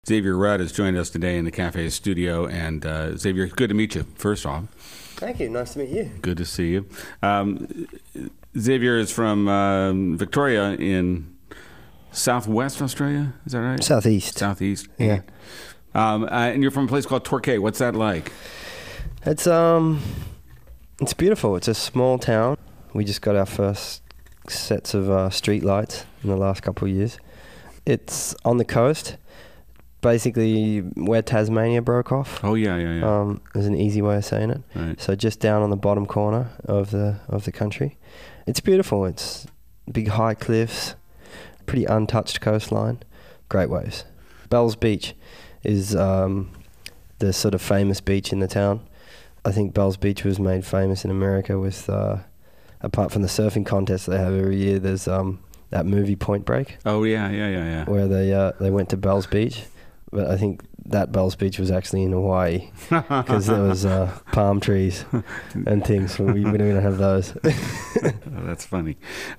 Xavier Rudd has joined us today in the Cafe studio. And Xavier, good to meet you, first off. Thank you. Nice to meet you. Good to see you. Xavier is from Victoria in southwest Australia. Is that right? Southeast. Southeast. Yeah. And you're from a place called Torquay. What's that like? It's beautiful. It's a small town. We just got our first sets of street lights in the last couple of years. It's on the coast, basically where Tasmania broke off. Oh yeah. There's an easy way of saying it. Right. So just down on the bottom corner of the country. It's beautiful. It's big high cliffs, pretty untouched coastline, great waves. Bells Beach is the sort of famous beach in the town. I think Bells Beach was made famous in America with, apart from the surfing contest they have every year, there's that movie Point Break. Oh yeah. Where they went to Bells Beach, but I think that Bells Beach was actually in Hawaii because there was palm trees and things. So we don't have those. Oh, that's funny.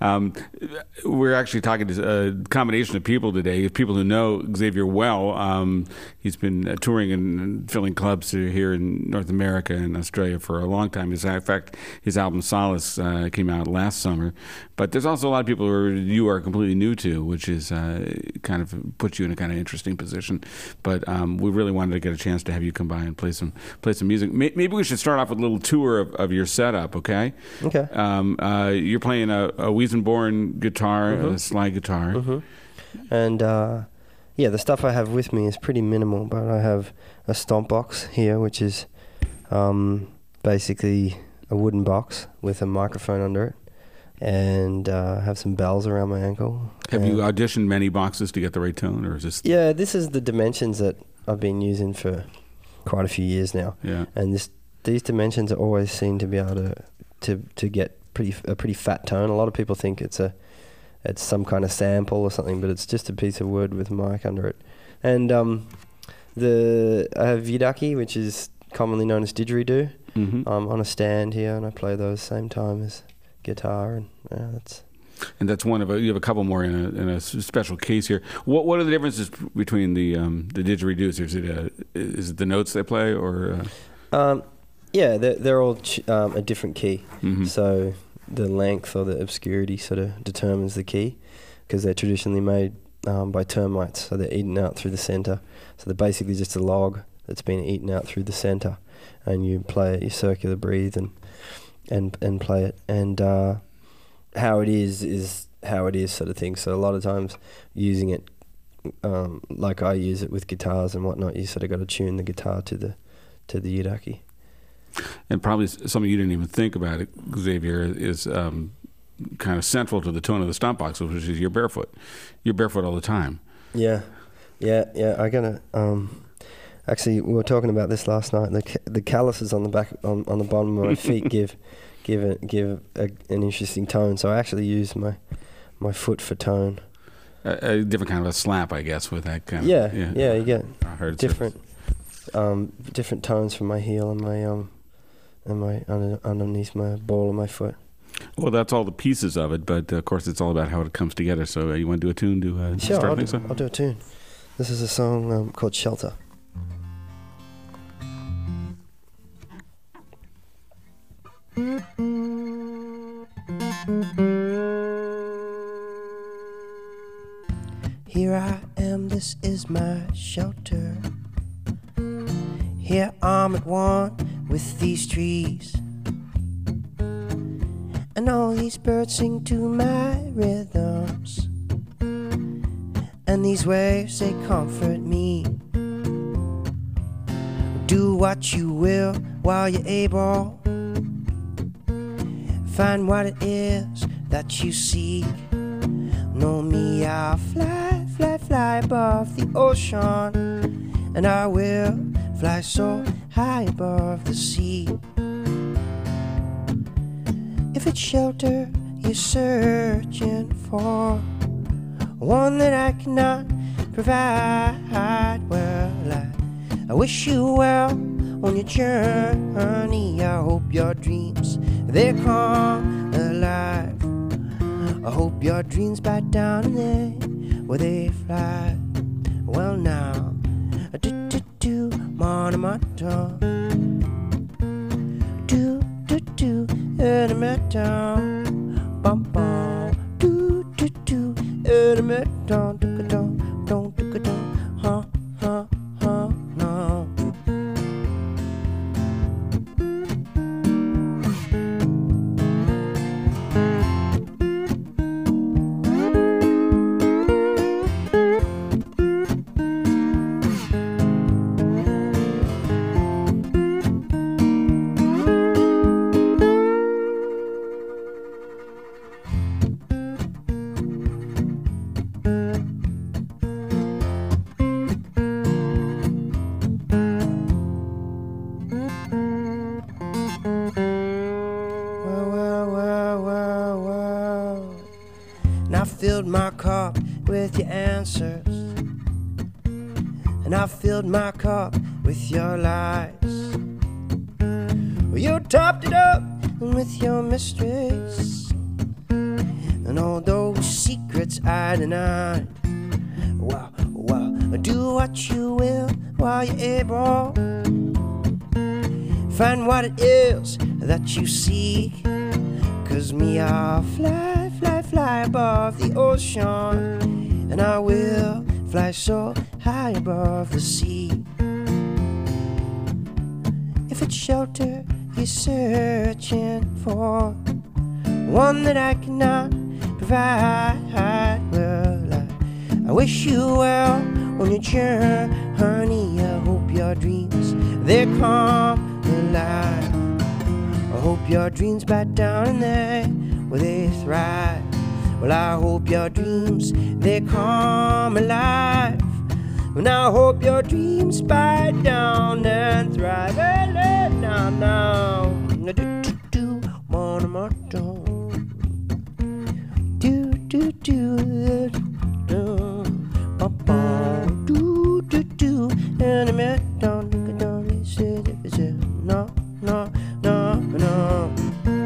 We're actually talking to a combination of people today, people who know Xavier well. He's been touring and filling clubs here in North America and Australia for a long time. In fact, his album Solace came out last summer. But there's also a lot of people who you are completely new to, which is kind of puts you in a kind of interesting position. But we really wanted to get a chance to have you come by and play some music. Maybe we should start off with a little tour of your setup, okay? Okay. You're playing a Weissenborn guitar, a slide guitar. Mm-hmm. And the stuff I have with me is pretty minimal, but I have a stomp box here, which is basically a wooden box with a microphone under it, and have some bells around my ankle. Have you auditioned many boxes to get the right tone, or is this? Yeah, this is the dimensions that I've been using for quite a few years now. Yeah. And these dimensions always seem to be able to get a pretty fat tone. A lot of people think it's some kind of sample or something, but it's just a piece of wood with a mic under it. And I have Yidaki, which is commonly known as didgeridoo, on a stand here, and I play those same time as guitar, and that's. And that's one of you have a couple more in a special case here. What are the differences between the didgeridoos? Is it the notes they play, or? Yeah, they're all a different key. Mm-hmm. So the length or the obscurity sort of determines the key, because they're traditionally made by termites, so they're eaten out through the center. So they're basically just a log that's been eaten out through the center, and you play it, you circular breathe and play it, and how it is how it is, sort of thing. So a lot of times using it, like I use it with guitars and whatnot, you sort of got to tune the guitar to the Yidaki. And probably something you didn't even think about it, Xavier, is kind of central to the tone of the stomp box, which is you're barefoot. You're barefoot all the time. Yeah. I gotta. Actually, we were talking about this last night. The calluses on the back, on the bottom of my feet give an interesting tone. So I actually use my foot for tone. A different kind of a slap, I guess, with that kind of. Yeah. You get different tones from my heel and my underneath my ball of my foot. Well, that's all the pieces of it, but of course it's all about how it comes together. So you want to do a tune? Sure, I'll do a tune. This is a song called Shelter. Here I am, this is my shelter. Here I'm at one with these trees, and all these birds sing to my rhythms, and these waves, they comfort me. Do what you will while you're able. Find what it is that you seek. Know me, I'll fly above the ocean, and I will fly so high above the sea. If it's shelter you're searching for, one that I cannot provide, well, I wish you well on your journey. I hope your dreams, they come alive. I hope your dreams bite down in there where they fly. Well now, Monomato. Do, do, do, Monomato. Bum, bum. Do, do, do, Monomato. Do-ka-dum, don't, do-ka-dum, huh, huh, huh, no. I filled my cup with your answers, and I filled my cup with your lies. Well, you topped it up with your mysteries, and all those secrets I denied. Well, do what you will while you're able. Find what it is that you seek. 'Cause me, I'll fly, fly, fly above the ocean, and I will fly so high above the sea. If it's shelter you're searching for, one that I cannot provide, well, I wish you well on your journey. I hope your dreams, they come alive. I hope your dreams bite down in there where they thrive. Well, I hope your dreams, they come alive. And I hope your dreams bite down and thrive. Now, now, do, monomato. Do, and I met down, no, no, no, no.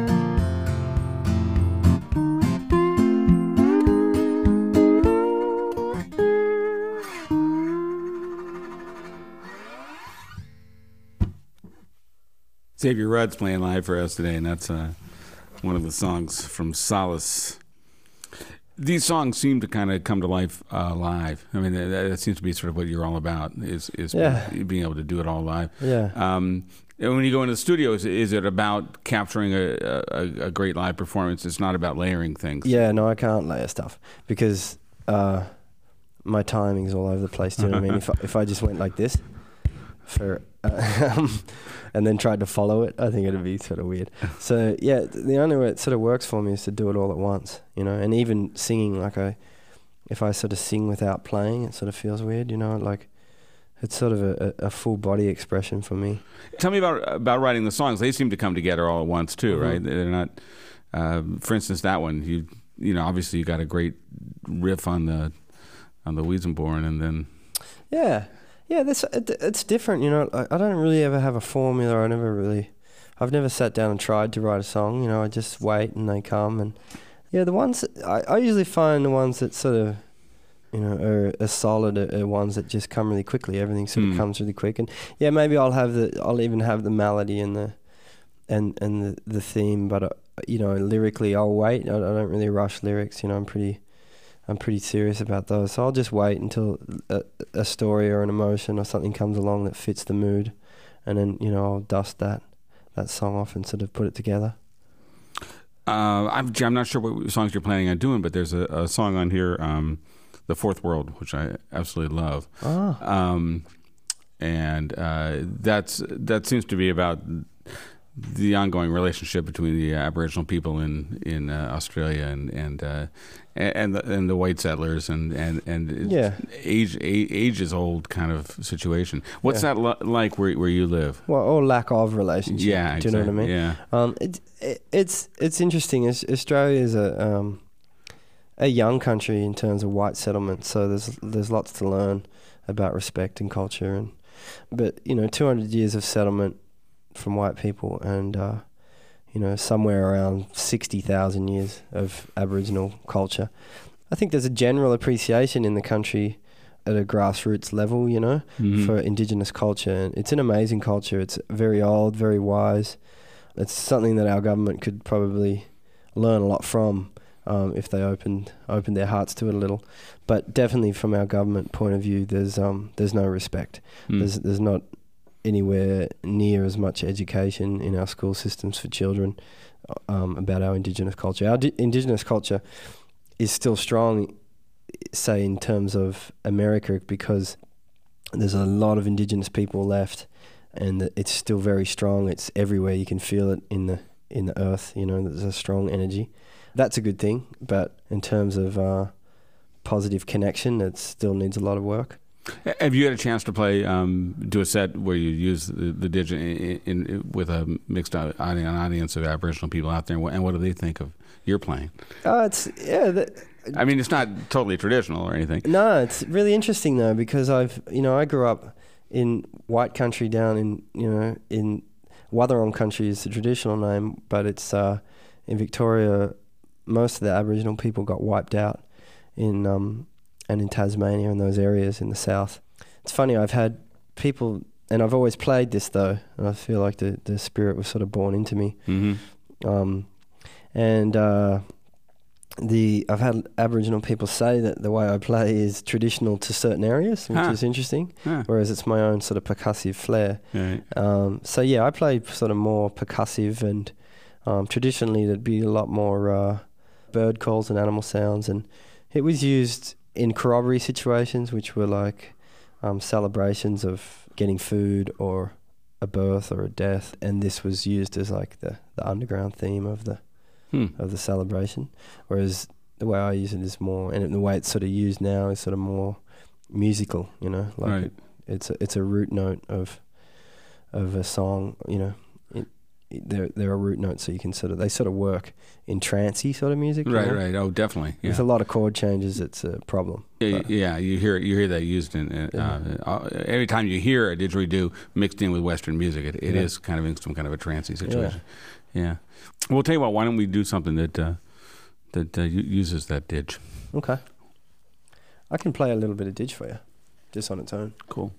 Xavier Rudd's playing live for us today, and that's one of the songs from Solace. These songs seem to kind of come to life live. I mean, that seems to be sort of what you're all about, is being able to do it all live. Yeah. And when you go into the studio, is it about capturing a great live performance? It's not about layering things. Yeah, no, I can't layer stuff because my timing's all over the place. Do you know what I mean? If I just went like this for and then tried to follow it, I think it'd be sort of weird. So yeah, the only way it sort of works for me is to do it all at once, you know. And even singing, like if I sort of sing without playing, it sort of feels weird, you know. Like it's sort of a full body expression for me. Tell me about writing the songs. They seem to come together all at once too, right? They're not. For instance, that one, you know, obviously you got a great riff on the Weezenborn, and then yeah, it's different, you know. I don't really ever have a formula. I've never sat down and tried to write a song. You know, I just wait and they come. And yeah, the ones I usually find the ones that sort of, you know, are solid are ones that just come really quickly. Everything sort of comes really quick. And yeah, maybe I'll even have the melody and the theme, but you know, lyrically I'll wait. I don't really rush lyrics. You know, I'm pretty serious about those. So I'll just wait until a story or an emotion or something comes along that fits the mood, and then, you know, I'll dust that song off and sort of put it together. I'm not sure what songs you're planning on doing, but there's a song on here, The Fourth World, which I absolutely love. And that seems to be about the ongoing relationship between the Aboriginal people in Australia and the white settlers and yeah, ages old kind of situation. What's that like where you live? Well, or lack of relationship. Yeah, do you know what I mean? Yeah. It's interesting. Australia is a young country in terms of white settlement, so there's lots to learn about respect and culture, but you know, 200 years of settlement from white people, and you know, somewhere around 60,000 years of Aboriginal culture. I think there's a general appreciation in the country at a grassroots level, you know, for Indigenous culture. And it's an amazing culture. It's very old, very wise. It's something that our government could probably learn a lot from if they opened their hearts to it a little. But definitely from our government point of view, there's no respect. There's not anywhere near as much education in our school systems for children about our Indigenous culture. Our Indigenous culture is still strong, say, in terms of America, because there's a lot of Indigenous people left, and it's still very strong. It's everywhere. You can feel it in the earth, you know, there's a strong energy. That's a good thing, but in terms of positive connection, it still needs a lot of work. Have you had a chance to play, do a set where you use the didgeridoo with a mixed audience of Aboriginal people out there, and what do they think of your playing? I mean, it's not totally traditional or anything. No, it's really interesting though, because I grew up in white country down in Wathaurong country is the traditional name, but it's in Victoria. Most of the Aboriginal people got wiped out and in Tasmania and those areas in the south. It's funny, I've had people, and I've always played this though, and I feel like the spirit was sort of born into me. I've had Aboriginal people say that the way I play is traditional to certain areas, which is interesting, whereas it's my own sort of percussive flair. Right. So yeah, I play sort of more percussive, and traditionally there'd be a lot more bird calls and animal sounds, and it was used in corroboree situations, which were like celebrations of getting food or a birth or a death, and this was used as like the underground theme of the celebration. Whereas the way I use it is more, and the way it's sort of used now is sort of more musical, you know, like right. It's a root note of a song, you know. There are root notes, so you can they sort of work in trancey sort of music. Right, right. Oh, definitely. Yeah. With a lot of chord changes, it's a problem. Yeah, you hear that used in every time you hear a didgeridoo mixed in with Western music, it is kind of in some kind of a trancey situation. Yeah. Well, I'll tell you what. Why don't we do something that uses that didge? Okay. I can play a little bit of didge for you, just on its own. Cool.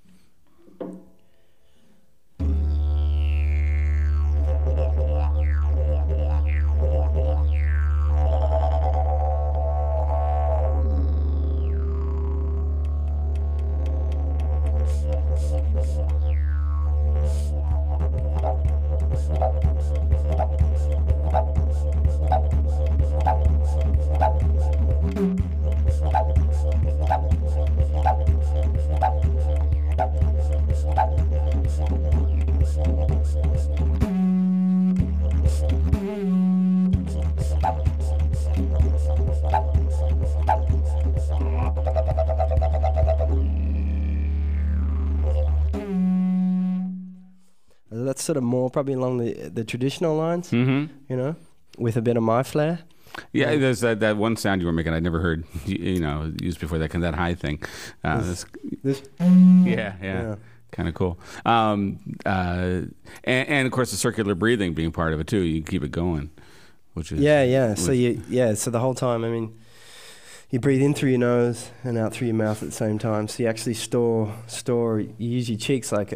That's sort of more probably along the traditional lines, you know, with a bit of my flair. Yeah, there's that one sound you were making I'd never heard, used before, that high thing. This? Yeah. Kind of cool. And of course the circular breathing being part of it too. You keep it going, which is So the whole time, I mean, you breathe in through your nose and out through your mouth at the same time. So you actually store. You use your cheeks like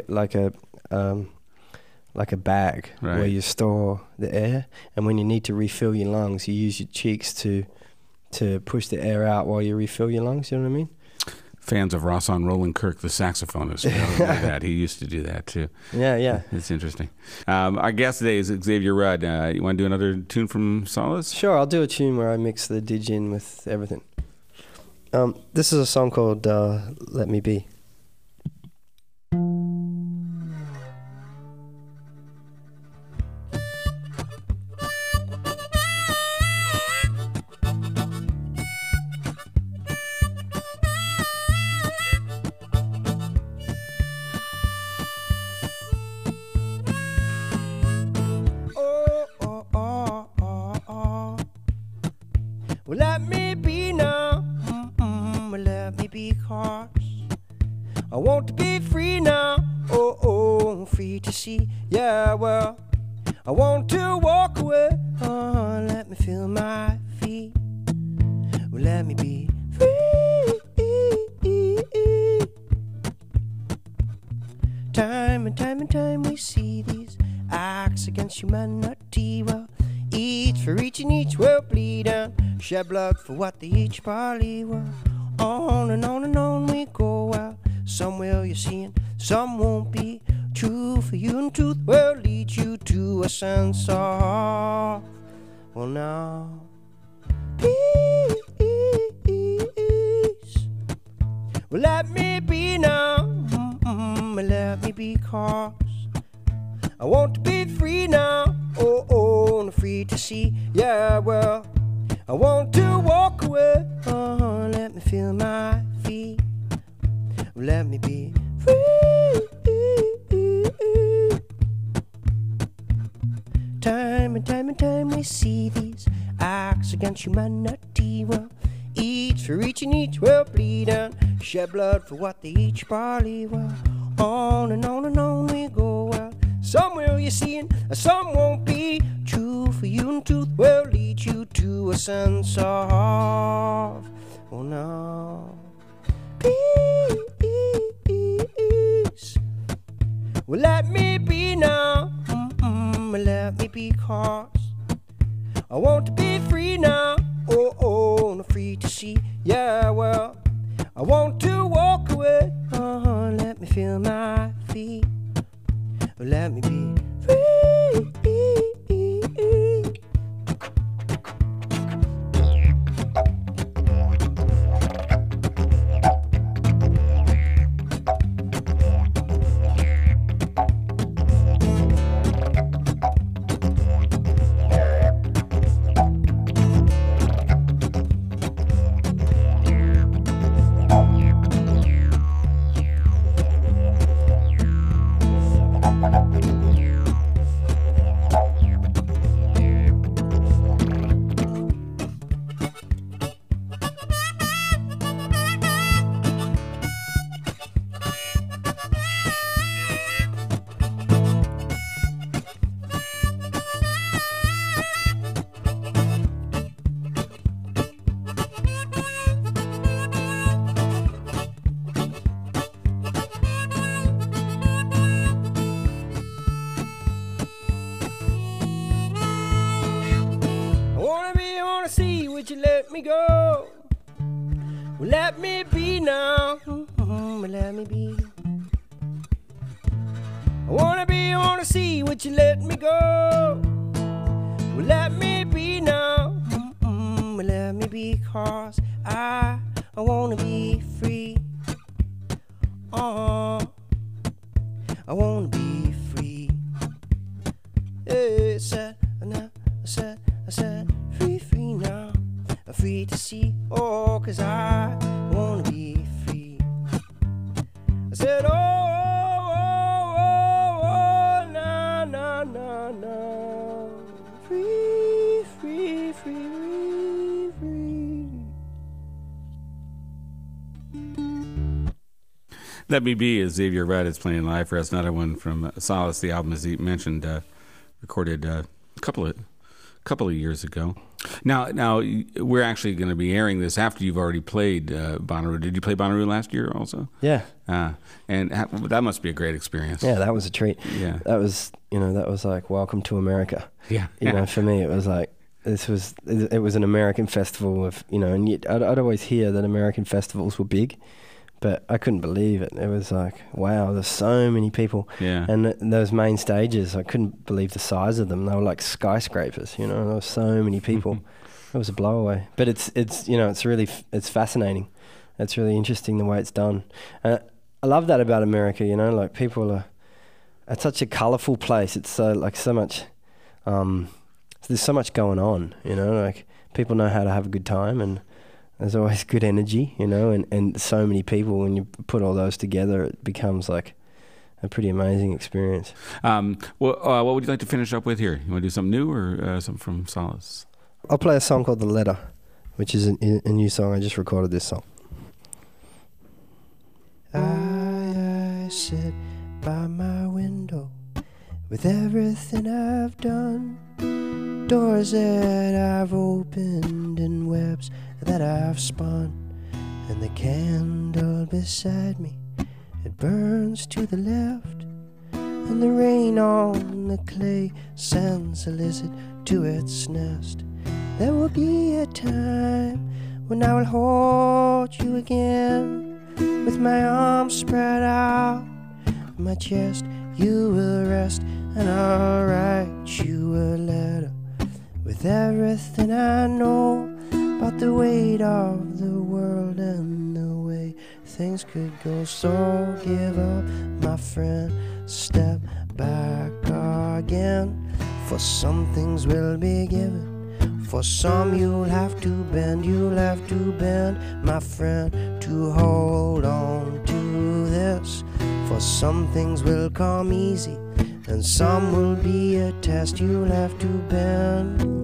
a bag, right, where you store the air, and when you need to refill your lungs, you use your cheeks to push the air out while you refill your lungs. You know what I mean? Fans of Rosson Roland Kirk, the saxophonist, know that. He used to do that too. Yeah. It's interesting. Our guest today is Xavier Rudd. You want to do another tune from Solace? Sure, I'll do a tune where I mix the didge in with everything. This is a song called Let Me Be. Well, let me be now. Let me be, 'cause I want to be free now. Oh, free to see. Yeah, well, I want to walk away. Let me feel my feet. Well, let me be free. Time and time and time we see these acts against humanity. Well, each for each and each will bleed and shed blood for what they each believe. Well, on and on and on we go. Well, some will you see and some won't be true for you, and truth will lead you to a sense of, well, now peace. Well, let me be now. Let me be, 'cause I want to be free now. Oh, and free to see. Yeah, well, I want to walk away. Let me feel my feet. Let me be free. Time and time and time we see these acts against humanity. Well, each for each and each will bleed and shed blood for what they each believe. Well, on and on and on we go. Well, some will you see and some won't be true for you, and truth will lead you to a sense of, oh no, peace. Well, let me be now. Let me be, 'cause I want to be free now. Oh, and free to see. Yeah, well, I want to walk away. Let me feel my feet. Let me be free. Would you let me go? Well, let me be now. Let me be. I wanna see. Would you let me go? Well, let me be now. Let me be, 'cause I wanna be free. I wanna be free. Yeah, I said, free now. Free to see, 'cause I wanna be free. I said, na, free. Let Me Be is Xavier Rudd is playing live for us. Another one from Solace, the album, as he mentioned, recorded a couple of years ago. Now we're actually going to be airing this after you've already played Bonnaroo. Did you play Bonnaroo last year also? Yeah. And that must be a great experience. Yeah, that was a treat. Yeah. That was like welcome to America. Yeah. You know, for me it was like it was an American festival of, and yet I'd always hear that American festivals were big, but I couldn't believe it. It was like, wow, there's so many people. Yeah. And those main stages, I couldn't believe the size of them. They were like skyscrapers, there were so many people. It was a blowaway. But it's it's fascinating. It's really interesting the way it's done. I love that about America, like people are, it's such a colourful place. It's so much, there's so much going on, like people know how to have a good time, and there's always good energy, and so many people. When you put all those together, it becomes like a pretty amazing experience. What would you like to finish up with here? You want to do something new or something from Solace? I'll play a song called The Letter, which is a new song. I just recorded this song. I sit by my window with everything I've done, doors that I've opened and webs that I've spun, and the candle beside me, it burns to the left, and the rain on the clay sends a lizard to its nest. There will be a time when I will hold you again, with my arms spread out on my chest. You will rest, and I'll write you a letter with everything I know about the weight of the world and the way things could go. So give up, my friend, step back again, for some things will be given, for some you'll have to bend, my friend, to hold on to this. For some things will come easy, and some will be a test you'll have to bend.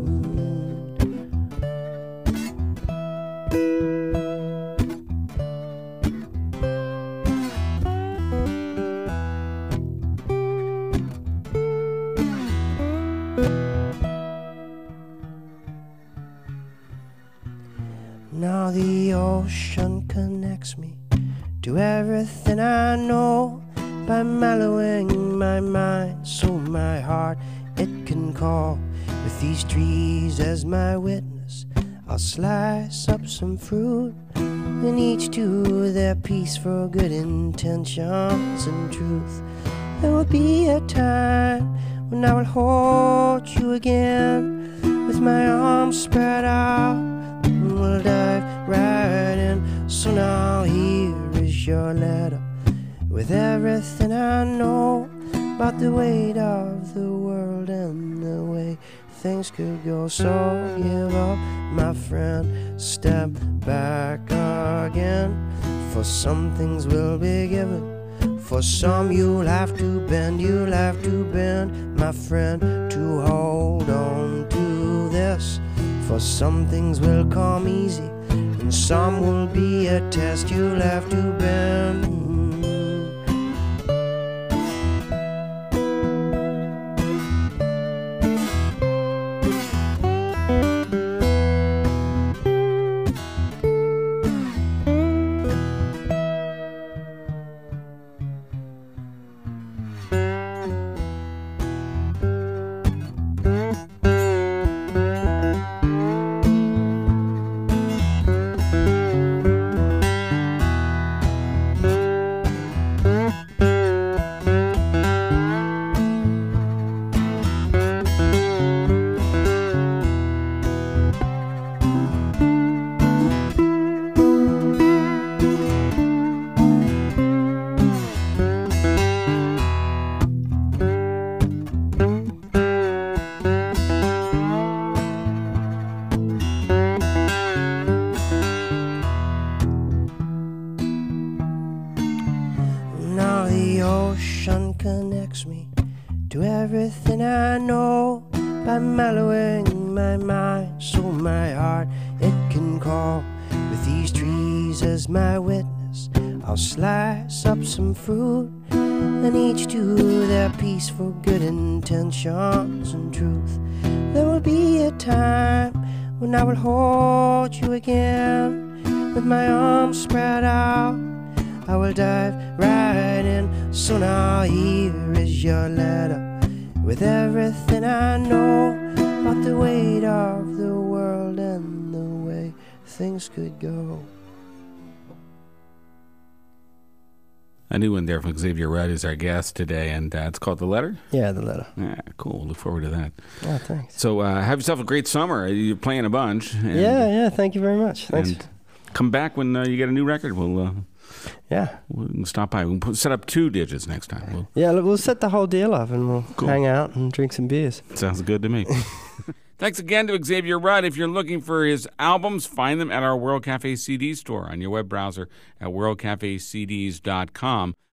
Now the ocean connects me to everything I know by mellowing my mind, so my heart it can call. With these trees as my witness, I'll slice up some fruit, and each to their piece for good intentions and truth. There will be a time when I will hold you again, with my arms spread out, and we'll dive right in. So now here is your letter, with everything I know about the weight of the world and the way things could go. So give up, my friend, step back again, for some things will be given, for some you'll have to bend, my friend, to hold on to this. For some things will come easy, and some will be a test you'll have to bend. Connects me to everything I know by mellowing my mind, so my heart it can call. With these trees as my witness, I'll slice up some fruit, and each to their piece for good intentions and truth. There will be a time when I will hold you again, with my arms spread out, I will dive right in. So now here is your letter, with everything I know about the weight of the world and the way things could go. A new one there from Xavier Rudd is our guest today, and it's called The Letter? Yeah, The Letter. Yeah, cool. Look forward to that. Oh, thanks. So have yourself a great summer. You're playing a bunch. And, yeah, thank you very much. Thanks. And come back when you get a new record. We'll stop by. We'll set up 2 digits next time. We'll set the whole deal up, and we'll hang out and drink some beers. Sounds good to me. Thanks again to Xavier Rudd. If you're looking for his albums, find them at our World Cafe CD store on your web browser at worldcafecds.com.